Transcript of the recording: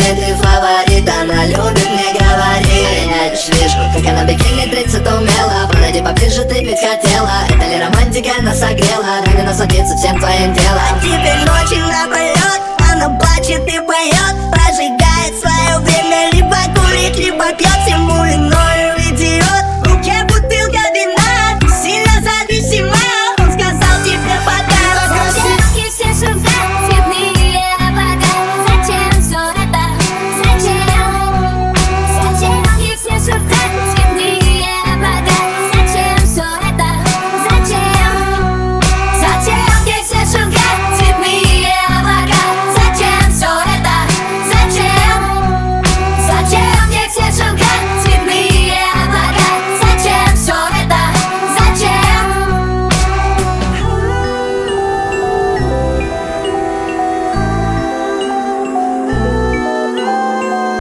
ты фаворит, она любит мне говорить. Вижу, как она в бикини трется умела. Подойди поближе, ты ведь хотела. Это ли романтика нас согрела? Дай мне насладиться всем твоим телом. А теперь ночью напролет она плачет и поет.